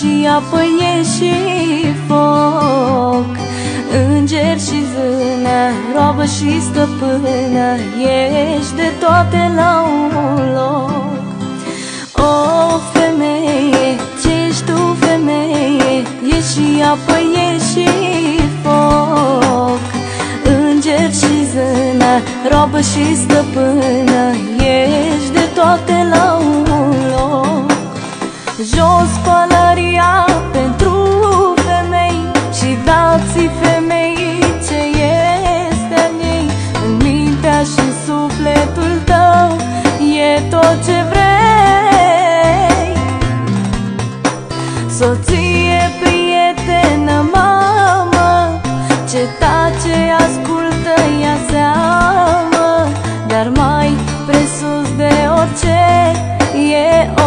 și apă e și foc, înger și zână, roabă și stăpână, ești de toate la un loc. O femeie, ce ești tu femeie, ești și apă, ești și foc, înger și zână, roabă și stăpână, ești de toate la un loc. Jos pălăria pentru femei și dați-i femeii ce este a ei. În mintea și sufletul tău e tot ce vrei. Soție, prietenă, mamă, ce tace, ascultă, ia seamă, dar mai presus de orice e